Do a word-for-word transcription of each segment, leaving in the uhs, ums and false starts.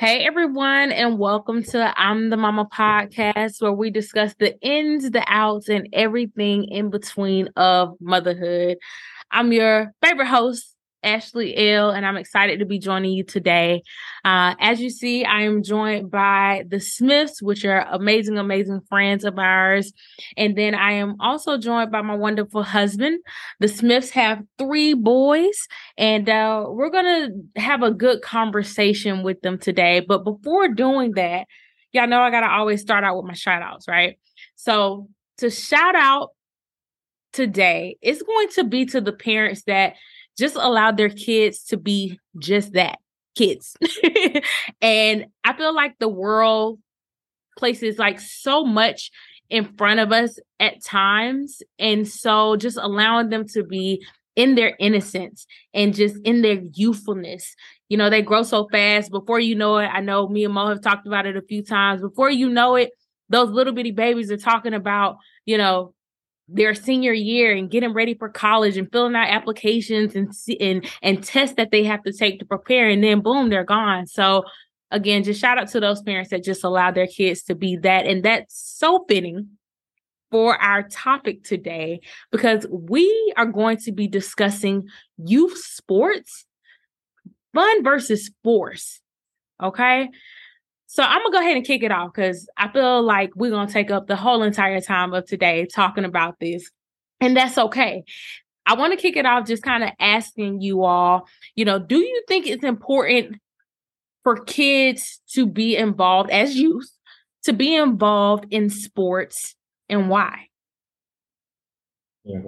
Hey everyone, and welcome to I'm the Mama podcast, where we discuss the ins, the outs, and everything in between of motherhood. I'm your favorite host, Ashley L, and I'm excited to be joining you today. Uh, as you see, I am joined by the Smiths, which are amazing, amazing friends of ours. And then I am also joined by my wonderful husband. The Smiths have three boys, and uh, we're going to have a good conversation with them today. But before doing that, y'all know I got to always start out with my shout outs, right? So to shout out today, it's going to be to the parents that just allowed their kids to be just that, kids. And I feel like the world places like so much in front of us at times. And so just allowing them to be in their innocence and just in their youthfulness. You know, they grow so fast. Before you know it, I know me and Mo have talked about it a few times. Before you know it, those little bitty babies are talking about, you know, their senior year and getting ready for college and filling out applications and and and tests that they have to take to prepare. And then boom, they're gone. So again, just shout out to those parents that just allow their kids to be that. And that's so fitting for our topic today, because we are going to be discussing youth sports, fun versus force. Okay. So I'm going to go ahead and kick it off because I feel like we're going to take up the whole entire time of today talking about this. And that's okay. I want to kick it off just kind of asking you all, you know, do you think it's important for kids to be involved as youth, to be involved in sports, and why? Yeah,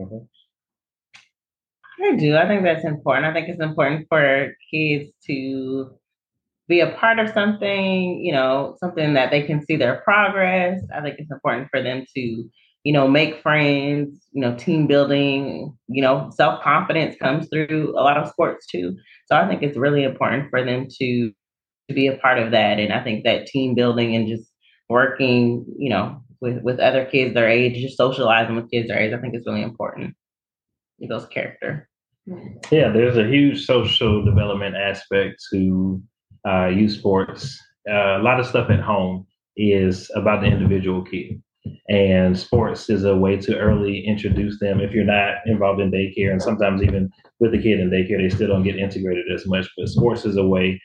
I do. I think that's important. I think it's important for kids to be a part of something, you know, something that they can see their progress. I think it's important for them to, you know, make friends, you know, team building, you know, self-confidence comes through a lot of sports too. So I think it's really important for them to, to be a part of that. And I think that team building and just working, you know, with, with other kids their age, just socializing with kids their age, I think it's really important. It goes character. Yeah, there's a huge social development aspect to uh, youth sports. Uh, a lot of stuff at home is about the individual kid. And sports is a way to early introduce them if you're not involved in daycare. And sometimes even with the kid in daycare, they still don't get integrated as much. But sports is a way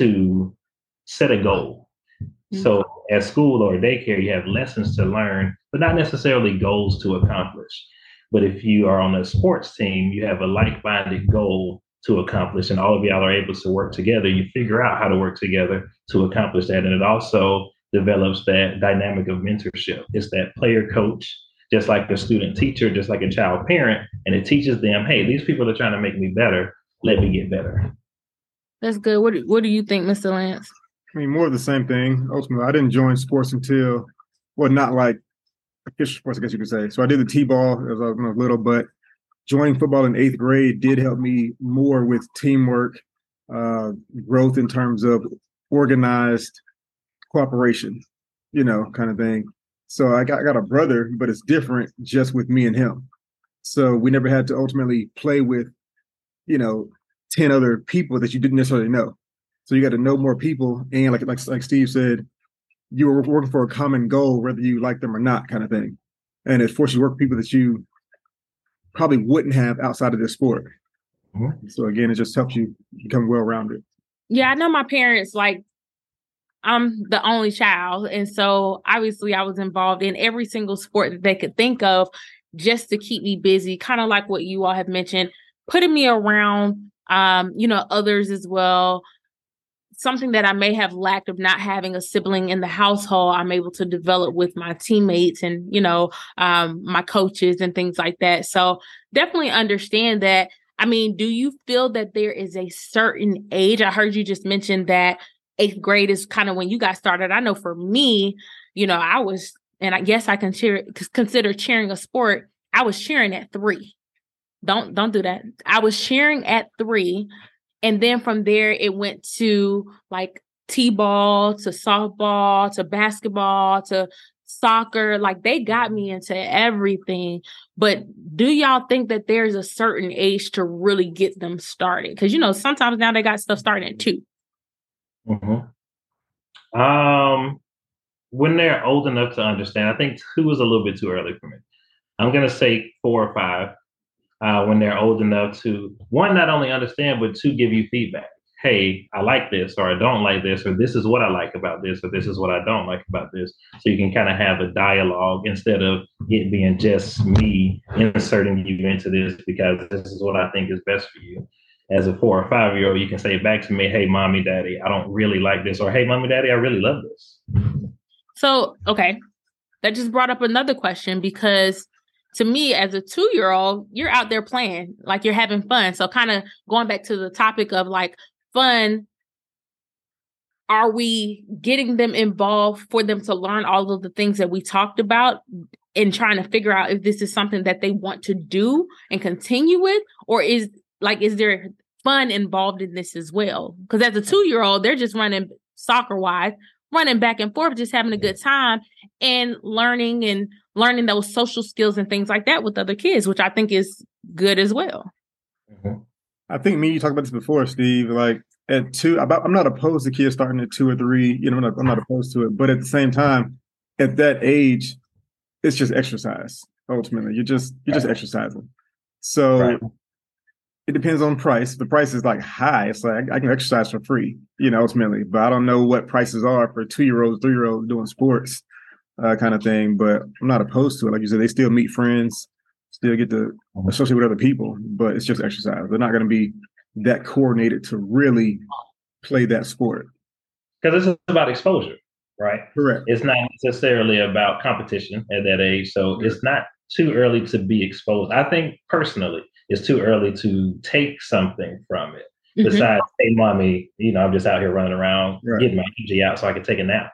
to set a goal. Mm-hmm. So at school or daycare, you have lessons to learn, but not necessarily goals to accomplish. But if you are on a sports team, you have a like-minded goal to accomplish, and all of y'all are able to work together. You figure out how to work together to accomplish that. And it also develops that dynamic of mentorship. It's that player coach, just like a student teacher, just like a child parent. And it teaches them, hey, these people are trying to make me better. Let me get better. That's good. What do, what do you think, Mister Lance? I mean, more of the same thing. Ultimately, I didn't join sports until, well, not like official sports, I guess you could say. So I did the T-ball as I was little, but joining football in eighth grade did help me more with teamwork, uh, growth in terms of organized cooperation, you know, kind of thing. So I got, I got a brother, but it's different just with me and him. So we never had to ultimately play with, you know, ten other people that you didn't necessarily know. So you got to know more people. And like, like, like Steve said, you were working for a common goal, whether you like them or not, kind of thing. And it forces you to work with people that you probably wouldn't have outside of this sport. Mm-hmm. So again, it just helps you become well-rounded. Yeah, I know my parents, like, I'm the only child. And so obviously I was involved in every single sport that they could think of just to keep me busy, kind of like what you all have mentioned, putting me around, um, you know, others as well. Something that I may have lacked of not having a sibling in the household, I'm able to develop with my teammates and, you know, um, my coaches and things like that. So definitely understand that. I mean, do you feel that there is a certain age? I heard you just mention that eighth grade is kind of when you got started. I know for me, you know, I was, and I guess I can cheer, consider cheering a sport. I was cheering at three. Don't, don't do that. I was cheering at three. And then from there, it went to like T-ball, to softball, to basketball, to soccer. Like they got me into everything. But do y'all think that there's a certain age to really get them started? Because, you know, sometimes now they got stuff starting at two. Mm-hmm. Um, when they're old enough to understand, I think two is a little bit too early for me. I'm gonna say four or five. Uh, when they're old enough to, one, not only understand, but two, give you feedback. Hey, I like this, or I don't like this, or this is what I like about this, or this is what I don't like about this. So you can kind of have a dialogue instead of it being just me inserting you into this because this is what I think is best for you. As a four or five year old, you can say back to me, hey, mommy, daddy, I don't really like this, or hey, mommy, daddy, I really love this. So, okay, that just brought up another question because to me, as a two-year-old, you're out there playing, like you're having fun. So kind of going back to the topic of like fun, are we getting them involved for them to learn all of the things that we talked about and trying to figure out if this is something that they want to do and continue with? Or is like, is there fun involved in this as well? Because as a two-year-old, they're just running soccer-wise, running back and forth, just having a good time and learning and learning those social skills and things like that with other kids, which I think is good as well. Mm-hmm. I think me, you talked about this before, Steve, like at two, I'm not opposed to kids starting at two or three, you know, I'm not, I'm not opposed to it, but at the same time, at that age, it's just exercise. Ultimately, you're just, you're just exercising. So right. It depends on price. If the price is like high, it's like I can exercise for free, you know, ultimately, but I don't know what prices are for two-year-olds, three-year-olds doing sports uh, kind of thing, but I'm not opposed to it. Like you said, they still meet friends, still get to associate with other people, but it's just exercise. They're not going to be that coordinated to really play that sport. Because it's about exposure, right? Correct. It's not necessarily about competition at that age. So it's not too early to be exposed. I think personally, it's too early to take something from it. Mm-hmm. Besides, hey, mommy, you know, I'm just out here running around, right. getting my energy out so I can take a nap.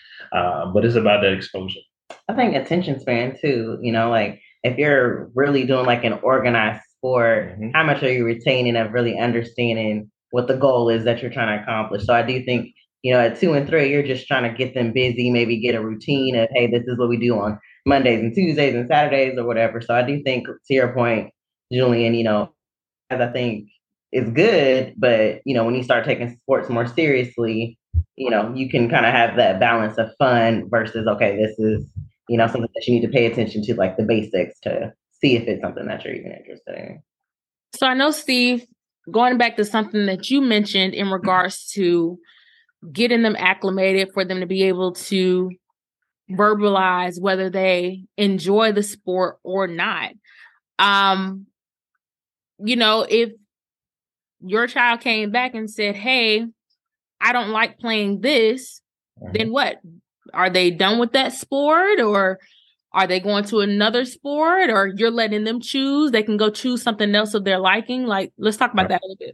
Uh, but it's about that exposure. I think attention span too, you know, like if you're really doing like an organized sport, mm-hmm. how much are you retaining of really understanding what the goal is that you're trying to accomplish? So I do think, you know, at two and three, you're just trying to get them busy, maybe get a routine of, hey, this is what we do on Mondays and Tuesdays and Saturdays or whatever. So I do think, to your point, Julian, you know, as I think is good, but, you know, when you start taking sports more seriously, you know, you can kind of have that balance of fun versus, okay, this is, you know, something that you need to pay attention to, like the basics, to see if it's something that you're even interested in. So I know, Steve, going back to something that you mentioned in regards to getting them acclimated for them to be able to verbalize whether they enjoy the sport or not. Um, you know, if your child came back and said, hey, I don't like playing this, mm-hmm. then what? Are they done with that sport, or are they going to another sport, or you're letting them choose? They can go choose something else of their liking. Like, let's talk about that a little bit.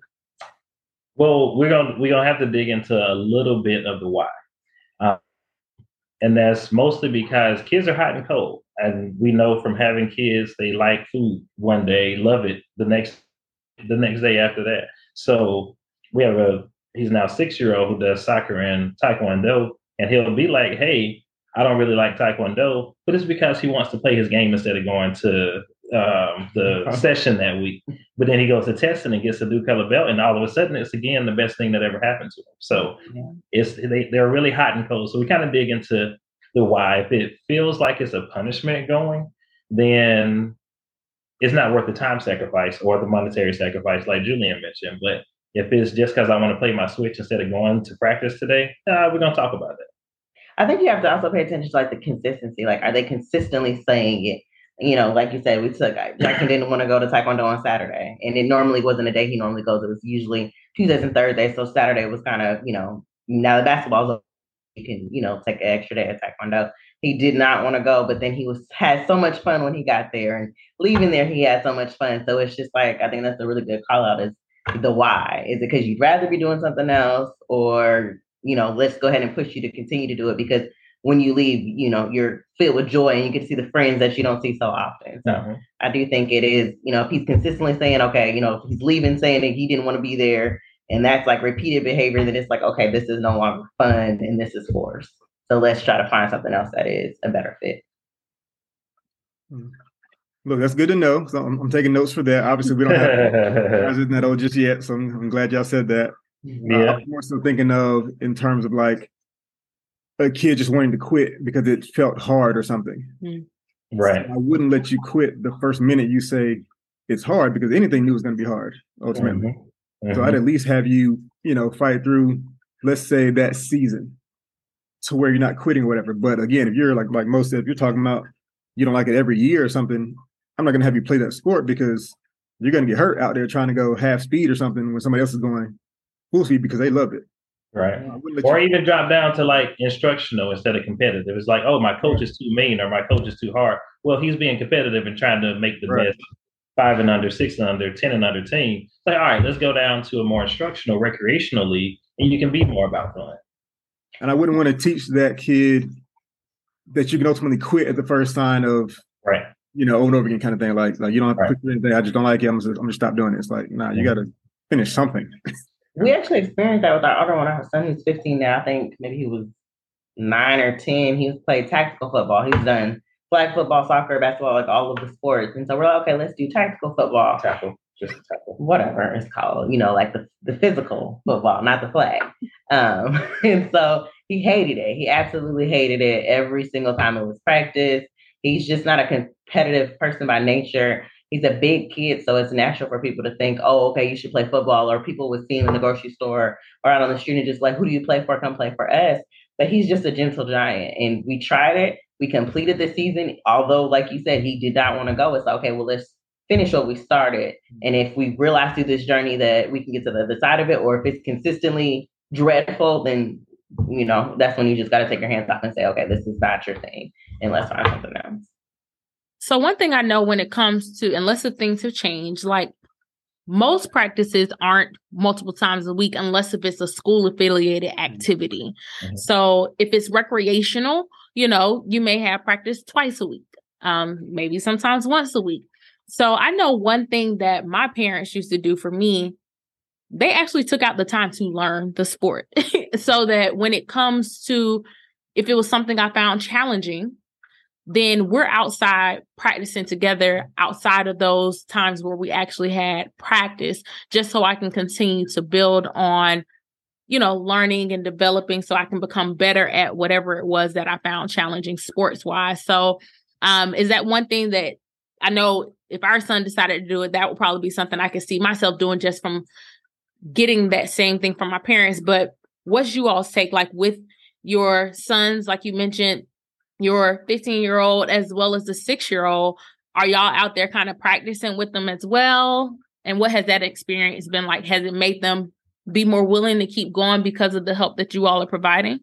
Well, we're gonna we're gonna have to dig into a little bit of the why, um, and that's mostly because kids are hot and cold, and we know from having kids they like food one day, love it the next the next day after that. So we have a he's now six year old who does soccer and taekwondo, and he'll be like, "Hey, I don't really like taekwondo," but it's because he wants to play his game instead of going to um, the session that week. But then he goes to testing and gets a blue color belt, and all of a sudden, it's again the best thing that ever happened to him. So yeah. it's they they're really hot and cold. So we kind of dig into the why. If it feels like it's a punishment going, then it's not worth the time sacrifice or the monetary sacrifice, like Julian mentioned. But if it's just because I want to play my Switch instead of going to practice today, uh, we're gonna talk about it. I think you have to also pay attention to like the consistency. Like, are they consistently saying it? You know, like you said, we took Jackson didn't want to go to Taekwondo on Saturday, and it normally wasn't a day he normally goes. It was usually Tuesdays and Thursdays. So Saturday was kind of, you know, now the basketball's over, you can, you know, take an extra day at Taekwondo. He did not want to go, but then he was had so much fun when he got there, and leaving there, he had so much fun. So it's just like, I think that's a really good call out, is the why. Is it because you'd rather be doing something else, or, you know, let's go ahead and push you to continue to do it because when you leave, you know, you're filled with joy and you get to see the friends that you don't see so often. So mm-hmm. I do think it is, you know, if he's consistently saying, okay, you know, if he's leaving saying that he didn't want to be there, and that's like repeated behavior, then it's like, okay, this is no longer fun and this is forced. So let's try to find something else that is a better fit. Look, that's good to know. So I'm, I'm taking notes for that. Obviously, we don't have guys in that old just yet, so I'm, I'm glad y'all said that. Yeah. Uh, I'm more so thinking of in terms of like a kid just wanting to quit because it felt hard or something. Mm-hmm. Right. So I wouldn't let you quit the first minute you say it's hard, because anything new is going to be hard ultimately. Mm-hmm. Mm-hmm. So I'd at least have you, you know, fight through, let's say, that season to where you're not quitting or whatever. But again, if you're like like most said, if you're talking about you don't like it every year or something, I'm not going to have you play that sport, because you're going to get hurt out there trying to go half speed or something when somebody else is going full speed because they loved it. Right. Or you- even drop down to like instructional instead of competitive. It's like, oh, my coach is too mean or my coach is too hard. Well, he's being competitive and trying to make the Right. best five and under, six and under, ten and under team. It's like, all right, let's go down to a more instructional, recreational league, and you can be more about fun. And I wouldn't want to teach that kid that you can ultimately quit at the first sign of, right, you know, over and over again kind of thing. Like, like you don't have to right. quit anything. I just don't like it. I'm just, I'm gonna stop doing it. It's like, nah, you got to finish something. We actually experienced that with our other one. Our son, who's fifteen now. I think maybe he was nine or ten. He's played tactical football. He's done flag football, soccer, basketball, like all of the sports. And so we're like, okay, let's do tactical football. Tackle, just tackle. Whatever it's called, you know, like the, the physical football, not the flag. Um, and so he hated it. He absolutely hated it every single time it was practice. He's just not a competitive person by nature. He's a big kid, so it's natural for people to think, oh, okay, you should play football. Or people would see him in the grocery store or out on the street and just like, who do you play for? Come play for us. But he's just a gentle giant. And we tried it. We completed the season. Although, like you said, he did not want to go. It's like, okay, well, let's finish what we started. And if we realize through this journey that we can get to the other side of it, or if it's consistently dreadful, then, you know, that's when you just got to take your hands off and say, okay, this is not your thing, and let's find something else. So one thing I know when it comes to, unless the things have changed, like most practices aren't multiple times a week unless if it's a school affiliated activity. Mm-hmm. So if it's recreational, you know, you may have practice twice a week, um, maybe sometimes once a week. So I know one thing that my parents used to do for me, they actually took out the time to learn the sport so that when it comes to, if it was something I found challenging, then we're outside practicing together outside of those times where we actually had practice, just so I can continue to build on, you know, learning and developing so I can become better at whatever it was that I found challenging sports wise. So um, is that one thing that I know if our son decided to do it, that would probably be something I could see myself doing just from getting that same thing from my parents. But what's you all's take, like with your sons, like you mentioned, your fifteen-year-old as well as the six-year-old, are y'all out there kind of practicing with them as well? And what has that experience been like? Has it made them be more willing to keep going because of the help that you all are providing?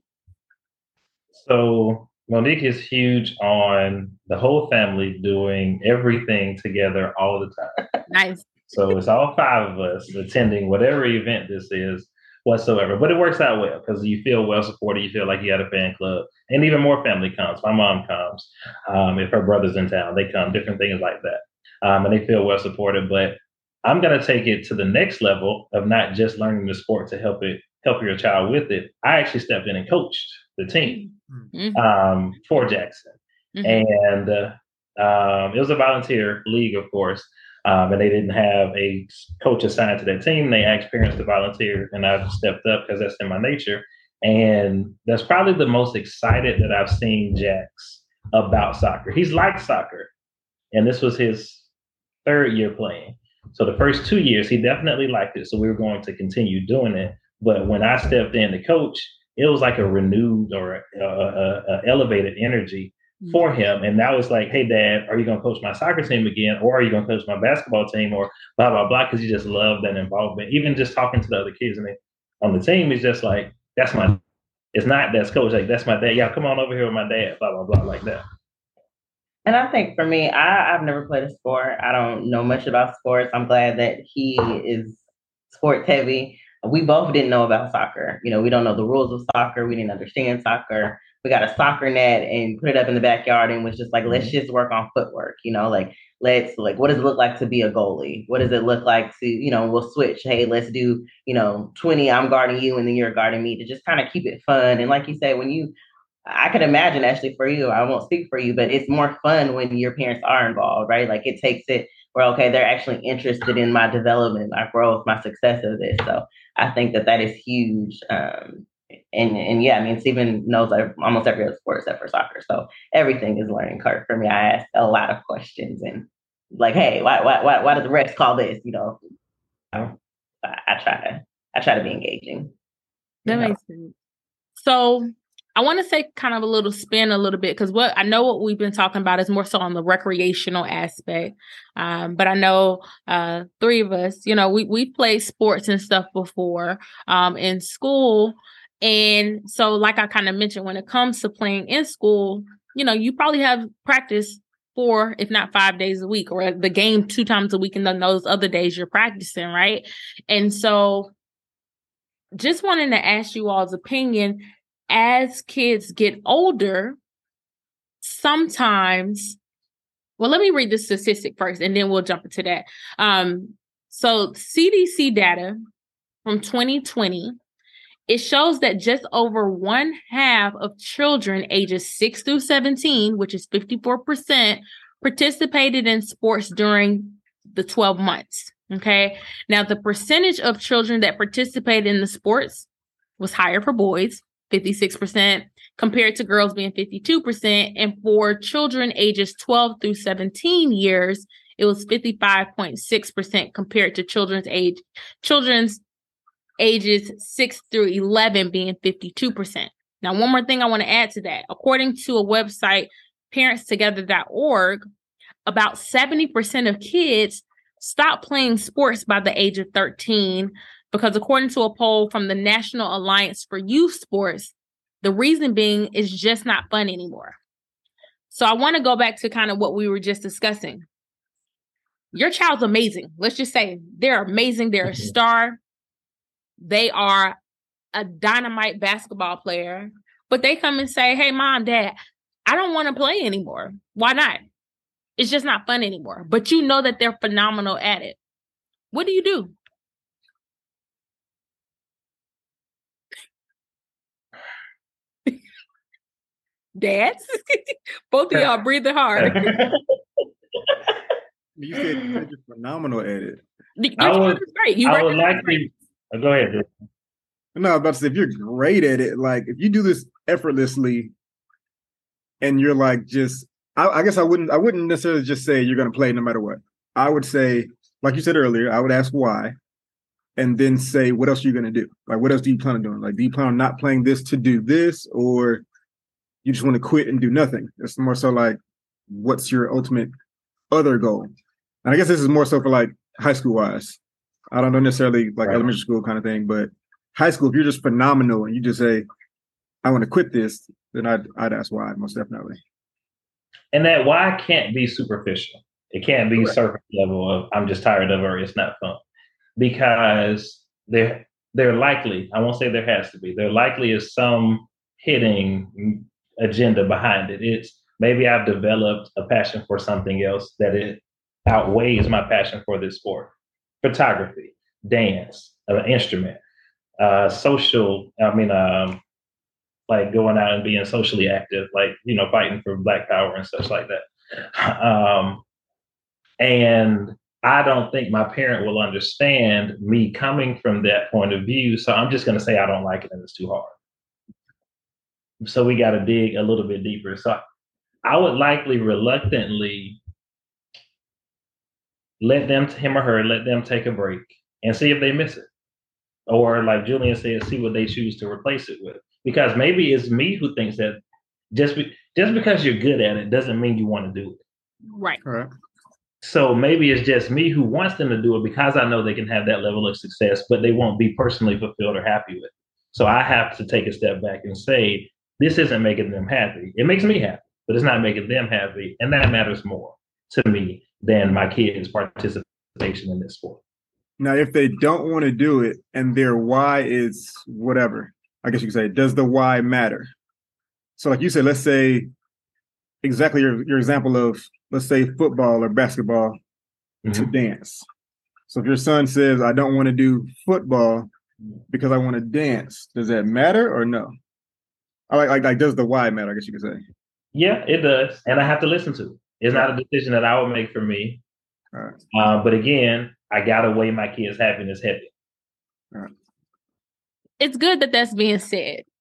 So Monique is huge on the whole family doing everything together all the time. Nice. So it's all five of us attending whatever event this is whatsoever. But it works out well because you feel well supported. You feel like you got a fan club. And even more family comes. My mom comes. Um, if her brother's in town, they come, different things like that. Um, and they feel well supported. But I'm going to take it to the next level of not just learning the sport to help it help your child with it. I actually stepped in and coached the team mm-hmm. um, for Jackson. Mm-hmm. And uh, um, it was a volunteer league, of course. Um, and they didn't have a coach assigned to that team. They asked parents to volunteer, and I stepped up because that's in my nature. And that's probably the most excited that I've seen Jax about soccer. He's liked soccer, and this was his third year playing. So the first two years, he definitely liked it. So we were going to continue doing it. But when I stepped in to coach, it was like a renewed or a, a, a elevated energy for him. And that was like, hey, Dad, are you going to coach my soccer team again? Or are you going to coach my basketball team? Or blah, blah, blah. Because he just loved that involvement. Even just talking to the other kids and on the team is just like, that's my, it's not that's coach. Like, that's my dad. Yeah, come on over here with my dad. Blah, blah, blah, like that. And I think for me, I, I've never played a sport. I don't know much about sports. I'm glad that he is sports heavy. We both didn't know about soccer. You know, we don't know the rules of soccer. We didn't understand soccer. We got a soccer net and put it up in the backyard and was just like, let's just work on footwork, you know, like, let's like, what does it look like to be a goalie? What does it look like to, you know, we'll switch. Hey, let's do, you know, twenty, I'm guarding you and then you're guarding me, to just kind of keep it fun. And like you say, when you, I could imagine actually for you, I won't speak for you, but it's more fun when your parents are involved, right? Like it takes it where, okay, they're actually interested in my development, my growth, my success of this. So I think that that is huge. Um, and and yeah, I mean, Steven knows like almost every other sport except for soccer. So everything is learning curve for me. I ask a lot of questions and like, hey, why why why why does the refs call this? You know, I, I try to I try to be engaging. That know? makes sense. So I want to say kind of a little spin a little bit because what I know what we've been talking about is more so on the recreational aspect. Um, but I know uh, three of us, you know, we we played sports and stuff before um, in school. And so like I kind of mentioned, when it comes to playing in school, you know, you probably have practice four, if not five days a week, or the game two times a week. And then those other days you're practicing, right? And so just wanting to ask you all's opinion. As kids get older, sometimes, well, let me read the statistic first and then we'll jump into that. Um, so C D C data from twenty twenty, it shows that just over one half of children ages six through seventeen, which is fifty-four percent, participated in sports during the twelve months. Okay. Now, the percentage of children that participated in the sports was higher for boys, fifty-six percent, compared to girls being fifty-two percent. And for children ages twelve through seventeen years, it was fifty-five point six percent compared to children's age, children's ages six through eleven being fifty-two percent. Now, one more thing I want to add to that. According to a website, parents together dot org, about seventy percent of kids stop playing sports by the age of thirteen, because according to a poll from the National Alliance for Youth Sports, the reason being is just not fun anymore. So I want to go back to kind of what we were just discussing. Your child's amazing. Let's just say they're amazing. They're a star. They are a dynamite basketball player, but they come and say, hey, mom, dad, I don't want to play anymore. Why not? It's just not fun anymore. But you know that they're phenomenal at it. What do you do? Dads? Both of y'all breathing hard. You said you're phenomenal at it. I would, great. You I would like to oh, go ahead. Dude. No, I was about to say, if you're great at it, like if you do this effortlessly and you're like just I, I guess I wouldn't I wouldn't necessarily just say you're gonna play no matter what. I would say, like you said earlier, I would ask why, and then say, what else are you gonna do? Like what else do you plan on doing? Like, do you plan on not playing this to do this, or you just want to quit and do nothing? It's more so like, what's your ultimate other goal? And I guess this is more so for like high school wise. I don't know necessarily like right. elementary school kind of thing, but high school, if you're just phenomenal and you just say, I want to quit this, then I'd, I'd ask why, most definitely. And that why can't be superficial. It can't be Correct. surface level of I'm just tired of it or it's not fun. Because there, there likely, I won't say there has to be, there likely is some hitting agenda behind it. It's maybe I've developed a passion for something else that it outweighs my passion for this sport. Photography, dance, an instrument, uh, social, I mean, um, like going out and being socially active, like, you know, fighting for Black power and such like that. Um, and I don't think my parent will understand me coming from that point of view. So I'm just going to say I don't like it and it's too hard. So we got to dig a little bit deeper. So I would likely reluctantly let them, him or her, let them take a break and see if they miss it. Or like Julian said, see what they choose to replace it with. Because maybe it's me who thinks that just be, just because you're good at it doesn't mean you want to do it. Right. Right. So maybe it's just me who wants them to do it because I know they can have that level of success, but they won't be personally fulfilled or happy with it. So I have to take a step back and say, this isn't making them happy. It makes me happy, but it's not making them happy. And that matters more to me than my kids' participation in this sport. Now, if they don't want to do it and their why is whatever, I guess you could say, does the why matter? So like you said, let's say exactly your, your example of, let's say football or basketball mm-hmm. to dance. So if your son says, I don't want to do football because I want to dance, does that matter or no? I like, like, like, does the why matter, I guess you could say? Yeah, it does. And I have to listen to it. It's not a decision that I would make for me. All right. Uh, but again, I got to weigh my kids' happiness heavy. All right. It's good that that's being said.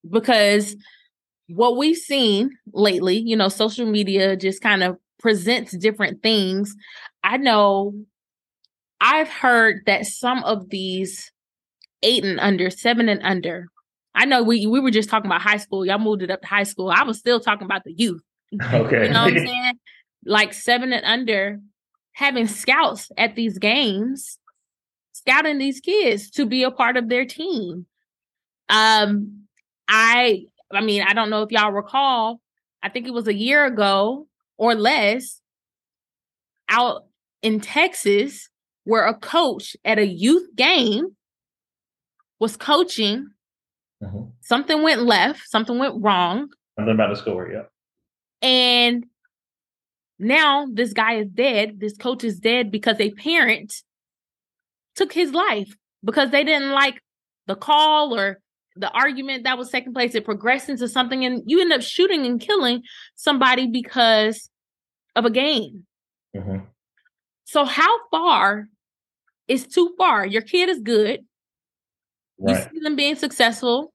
because what we've seen lately, you know, social media just kind of presents different things. I know I've heard that some of these eight and under, seven and under, I know we, we were just talking about high school. Y'all moved it up to high school. I was still talking about the youth. Okay. You know what I'm saying? Like seven and under, having scouts at these games, scouting these kids to be a part of their team. Um, I, I mean, I don't know if y'all recall, I think it was a year ago or less, out in Texas, where a coach at a youth game was coaching. Mm-hmm. Something went left, something went wrong. Something about the score, yeah. And now this guy is dead. This coach is dead because a parent took his life because they didn't like the call or the argument that was taking place. It progressed into something, and you end up shooting and killing somebody because of a game. Mm-hmm. So how far is too far? Your kid is good. Right. You see them being successful.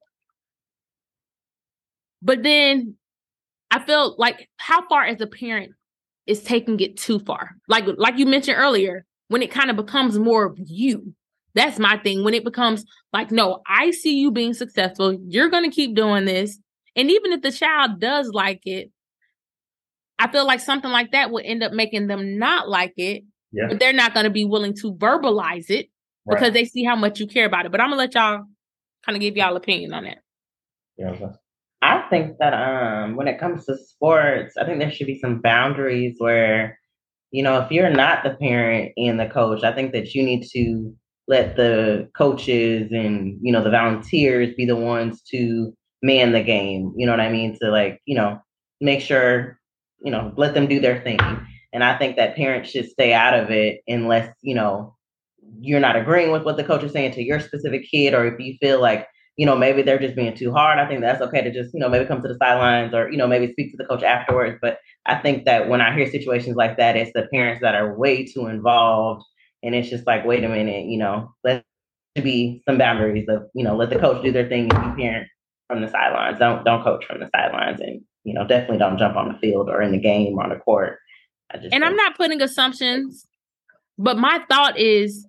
But then I feel like how far as a parent is taking it too far? Like, like you mentioned earlier, when it kind of becomes more of you. That's my thing. When it becomes like, no, I see you being successful. You're going to keep doing this. And even if the child does like it, I feel like something like that would end up making them not like it. Yeah. But they're not going to be willing to verbalize it because right. they see how much you care about it. But I'm going to let y'all kind of give y'all opinion on that. Yeah. Okay. I think that um, when it comes to sports, I think there should be some boundaries where, you know, if you're not the parent and the coach, I think that you need to let the coaches and, you know, the volunteers be the ones to man the game. You know what I mean? To like, you know, make sure, you know, let them do their thing. And I think that parents should stay out of it unless, you know, you're not agreeing with what the coach is saying to your specific kid, or if you feel like, you know, maybe they're just being too hard. I think that's okay to just, you know, maybe come to the sidelines or, you know, maybe speak to the coach afterwards. But I think that when I hear situations like that, it's the parents that are way too involved. And it's just like, wait a minute, you know, let there be some boundaries of, you know, let the coach do their thing and you parent from the sidelines. Don't don't coach from the sidelines, and, you know, definitely don't jump on the field or in the game or on the court. I just and think- I'm not putting assumptions, but my thought is,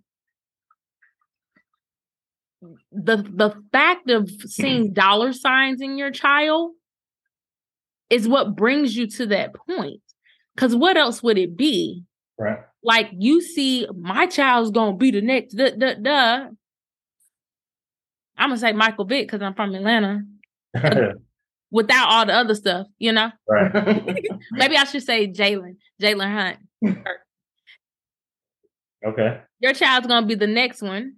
the the fact of seeing dollar signs in your child is what brings you to that point. Because what else would it be? Right. Like, you see, my child's gonna be the next. Duh, duh, duh. I'm gonna say Michael Vick because I'm from Atlanta. Without all the other stuff, you know. Right. Maybe I should say Jalen, Jalen Hunt. Okay. Your child's gonna be the next one.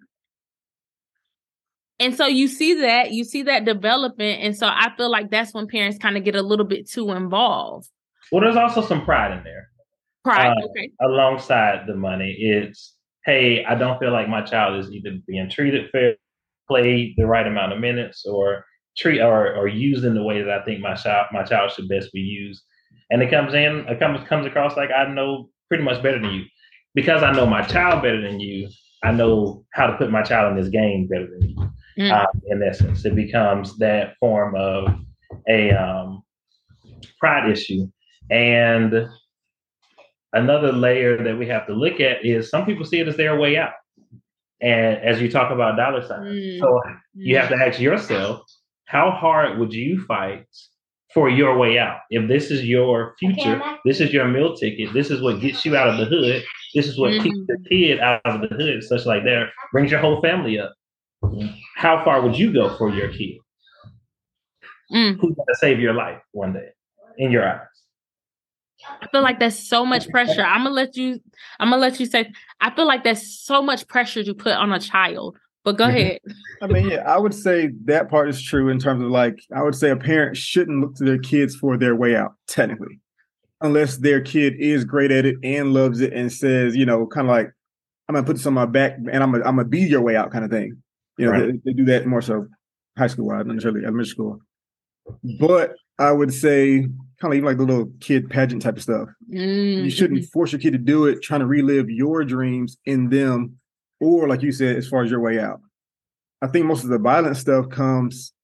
And so you see that, you see that development. And so I feel like that's when parents kind of get a little bit too involved. Well, there's also some pride in there. Pride, uh, okay. Alongside the money, it's, hey, I don't feel like my child is either being treated fair, played the right amount of minutes, or treat or, or used in the way that I think my child my child should best be used. And it comes in, it comes comes across like I know pretty much better than you. Because I know my child better than you, I know how to put my child in this game better than you. Mm. Uh, in essence, it becomes that form of a um, pride issue. And another layer that we have to look at is some people see it as their way out. And as you talk about dollar signs, mm. so you have to ask yourself, how hard would you fight for your way out? If this is your future, this is your meal ticket, this is what gets you out of the hood, this is what mm. keeps the kid out of the hood, such like that, brings your whole family up. How far would you go for your kid? Mm. Who's going to save your life one day in your eyes? I feel like that's so much pressure. I'm gonna let you. I'm gonna let you say. I feel like that's so much pressure to put on a child. But go ahead. I mean, yeah, I would say that part is true in terms of like, I would say a parent shouldn't look to their kids for their way out, technically, unless their kid is great at it and loves it and says, you know, kind of like, I'm gonna put this on my back and I'm gonna, I'm gonna be your way out, kind of thing. You know, right. they, they do that more so high school wise, not necessarily elementary school. But I would say kind of even like the little kid pageant type of stuff. Mm-hmm. You shouldn't force your kid to do it, trying to relive your dreams in them, or like you said, as far as your way out. I think most of the violent stuff comes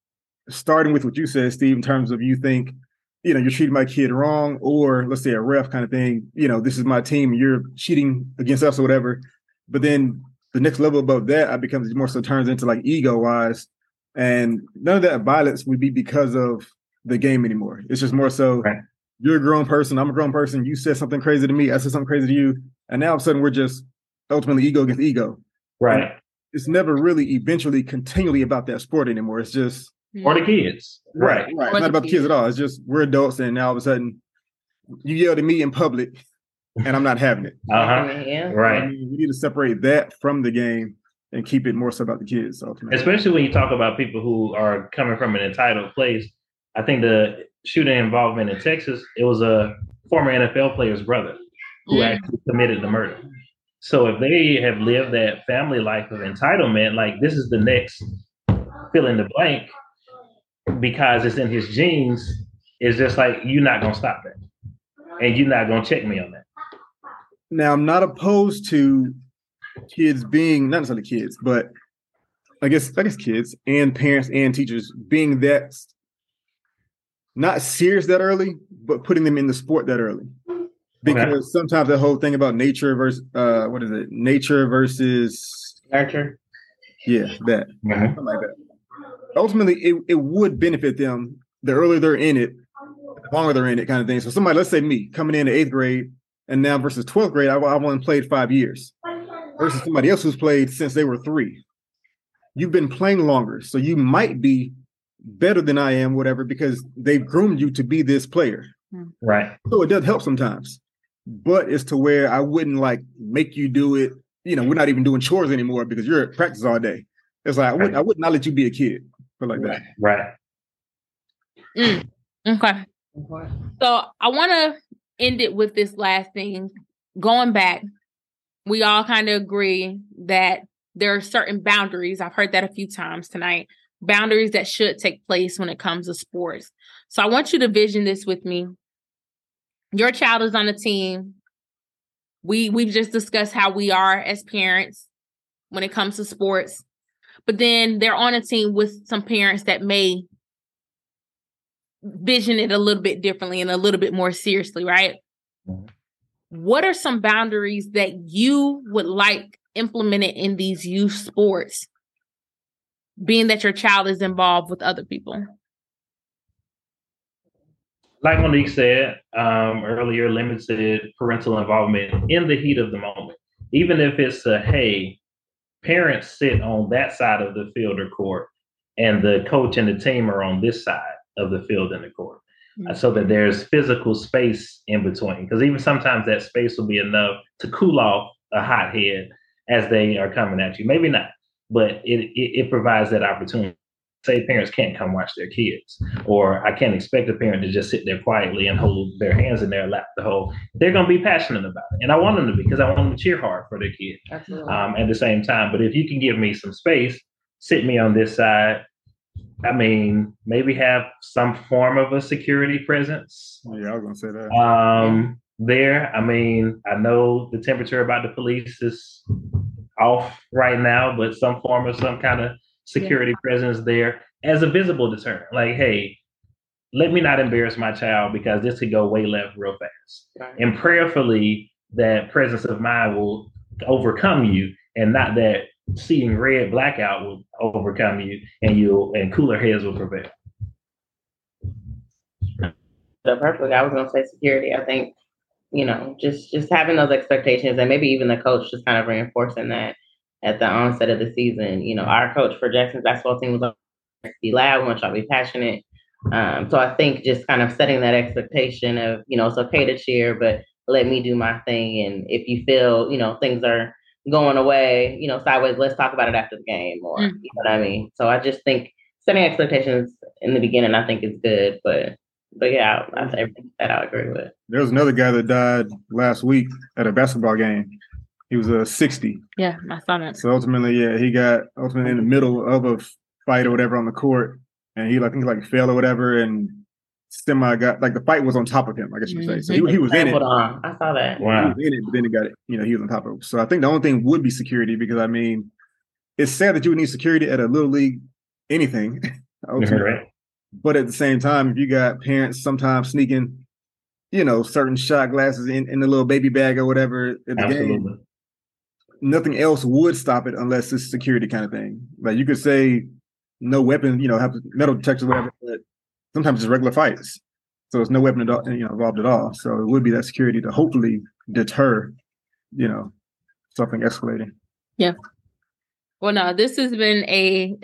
starting with what you said, Steve, in terms of you think, you know, you're treating my kid wrong, or let's say a ref kind of thing, you know, this is my team, you're cheating against us or whatever. But then the next level above that, I becomes more so turns into like ego wise. And none of that violence would be because of the game anymore. It's just more so right. You're a grown person, I'm a grown person, you said something crazy to me, I said something crazy to you. And now all of a sudden we're just ultimately ego against ego. Right. And it's never really eventually continually about that sport anymore. It's just or the kids. Right, right. right. It's not about the kids at all. It's just we're adults, and now all of a sudden you yelled at me in public and I'm not having it. Uh-huh. Yeah. Right. I mean, we need to separate that from the game and keep it more so about the kids. Ultimately. Especially when you talk about people who are coming from an entitled place. I think the shooting involvement in Texas, it was a former N F L player's brother who yeah. actually committed the murder. So if they have lived that family life of entitlement, like this is the next fill in the blank because it's in his genes, it's just like, you're not going to stop that. And you're not going to check me on that. Now, I'm not opposed to kids being, not necessarily kids, but I guess, I guess kids and parents and teachers being that not serious that early, but putting them in the sport that early. Because okay. sometimes the whole thing about nature versus uh, what is it? Nature versus nurture. Yeah, that. Mm-hmm. Something like that. Ultimately, it, it would benefit them the earlier they're in it, the longer they're in it, kind of thing. So somebody, let's say me, coming in the eighth grade, and now versus twelfth grade, I, I've only played five years. Versus somebody else who's played since they were three. You've been playing longer, so you might be better than I am, whatever, because they've groomed you to be this player. Right. So it does help sometimes. But it's to where I wouldn't like make you do it. You know, we're not even doing chores anymore because you're at practice all day. It's like I would I would not let you be a kid, but like that. Right. Mm, okay. So I want to end it with this last thing. Going back, we all kind of agree that there are certain boundaries. I've heard that a few times tonight. Boundaries that should take place when it comes to sports. So I want you to vision this with me. Your child is on a team. We, we've just discussed how we are as parents when it comes to sports. But then they're on a team with some parents that may vision it a little bit differently and a little bit more seriously, right? Mm-hmm. What are some boundaries that you would like implemented in these youth sports, being that your child is involved with other people? Like Monique said um, earlier, limited parental involvement in the heat of the moment. Even if it's a, hey, parents sit on that side of the field or court, and the coach and the team are on this side of the field and the court, mm-hmm. uh, so that there's physical space in between. Because even sometimes that space will be enough to cool off a hot head as they are coming at you. Maybe not, but it, it, it provides that opportunity. Say parents can't come watch their kids, or I can't expect a parent to just sit there quietly and hold their hands in their lap the whole. They're going to be passionate about it, and I want them to be, because I want them to cheer hard for their kid um, at the same time. But if you can give me some space, sit me on this side. I mean, maybe have some form of a security presence. Yeah, I was going to say that. Um, there, I mean, I know the temperature about the police is off right now, but some form of some kind of security yeah. presence there as a visible deterrent. Like, hey, let me not embarrass my child because this could go way left real fast. Right. And prayerfully, that presence of mind will overcome you, and not that seeing red blackout will overcome you, and you and cooler heads will prevail. The perfect. I was going to say security. I think, you know, just just having those expectations, and maybe even the coach just kind of reinforcing that. At the onset of the season, you know, our coach for Jackson's basketball team was like, be loud, we want y'all to be passionate. Um, so I think just kind of setting that expectation of, you know, it's okay to cheer, but let me do my thing. And if you feel, you know, things are going away, you know, sideways, let's talk about it after the game, or, mm-hmm. you know what I mean? So I just think setting expectations in the beginning, I think is good, but, but yeah, I, I, everything that I agree with. There was another guy that died last week at a basketball game. He was a uh, sixty. Yeah, I saw that. So ultimately, yeah, he got ultimately in the middle of a fight or whatever on the court, and he like I think like fell or whatever, and semi got like the fight was on top of him, I guess you would say. So he, he was in it. On. I saw that. Wow. He was in it, but then he got it. You know, he was on top of it. So I think the only thing would be security, because I mean, it's sad that you would need security at a little league anything. Right. But at the same time, if you got parents sometimes sneaking, you know, certain shot glasses in, in the little baby bag or whatever at the Absolutely. game, nothing else would stop it unless it's security kind of thing. Like you could say no weapon, you know, have metal detectors or whatever, but sometimes it's regular fights. So it's no weapon at all, you know, involved at all. So it would be that security to hopefully deter, you know, something escalating. Yeah. Well, no, this has been a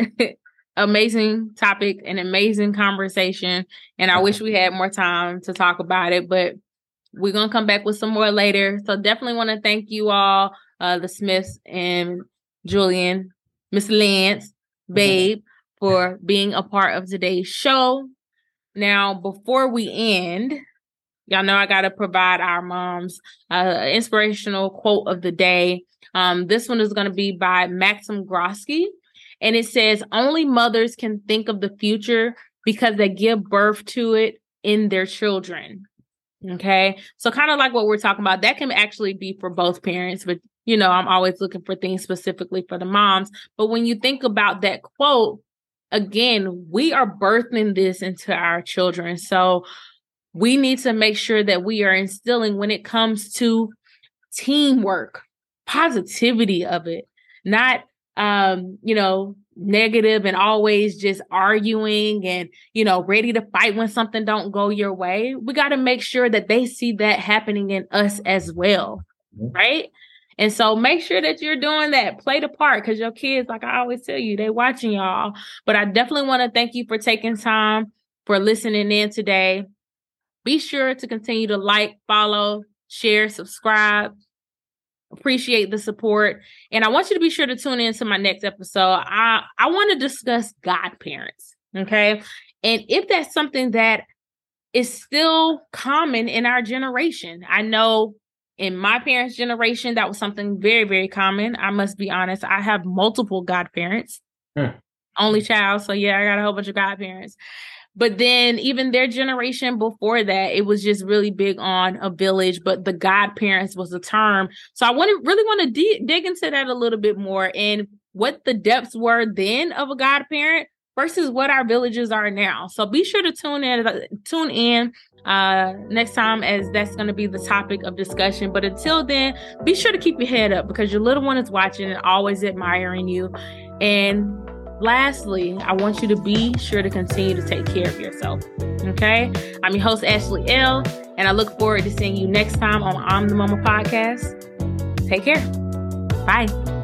amazing topic, an amazing conversation. And I wish we had more time to talk about it, but we're going to come back with some more later. So definitely want to thank you all, uh, the Smiths and Julian, Miss Lance, Babe, mm-hmm. for being a part of today's show. Now, before we end, y'all know I got to provide our moms uh, inspirational quote of the day. Um, this one is going to be by Maxim Groski. And it says, only mothers can think of the future because they give birth to it in their children. Okay. So kind of like what we're talking about, that can actually be for both parents, but you know, I'm always looking for things specifically for the moms. But when you think about that quote, again, we are birthing this into our children. So we need to make sure that we are instilling, when it comes to teamwork, positivity of it, not um, you know, negative and always just arguing and, you know, ready to fight when something don't go your way. We got to make sure that they see that happening in us as well. Mm-hmm. Right. And so make sure that you're doing that. Play the part, because your kids, like I always tell you, they watching y'all. But I definitely want to thank you for taking time, for listening in today. Be sure to continue to like, follow, share, subscribe. Appreciate the support. And I want you to be sure to tune in to my next episode. I, I want to discuss godparents. Okay. And if that's something that is still common in our generation, I know in my parents' generation, that was something very, very common. I must be honest. I have multiple godparents, hmm. only child. So yeah, I got a whole bunch of godparents. But then even their generation before that, it was just really big on a village, but the godparents was a term. So I want to really want to de- dig into that a little bit more and what the depths were then of a godparent versus what our villages are now. So be sure to tune in, tune in uh, next time, as that's going to be the topic of discussion. But until then, be sure to keep your head up, because your little one is watching and always admiring you. And lastly, I want you to be sure to continue to take care of yourself. Okay? I'm your host, Ashley L., and I look forward to seeing you next time on I'm the Mama Podcast. Take care. Bye.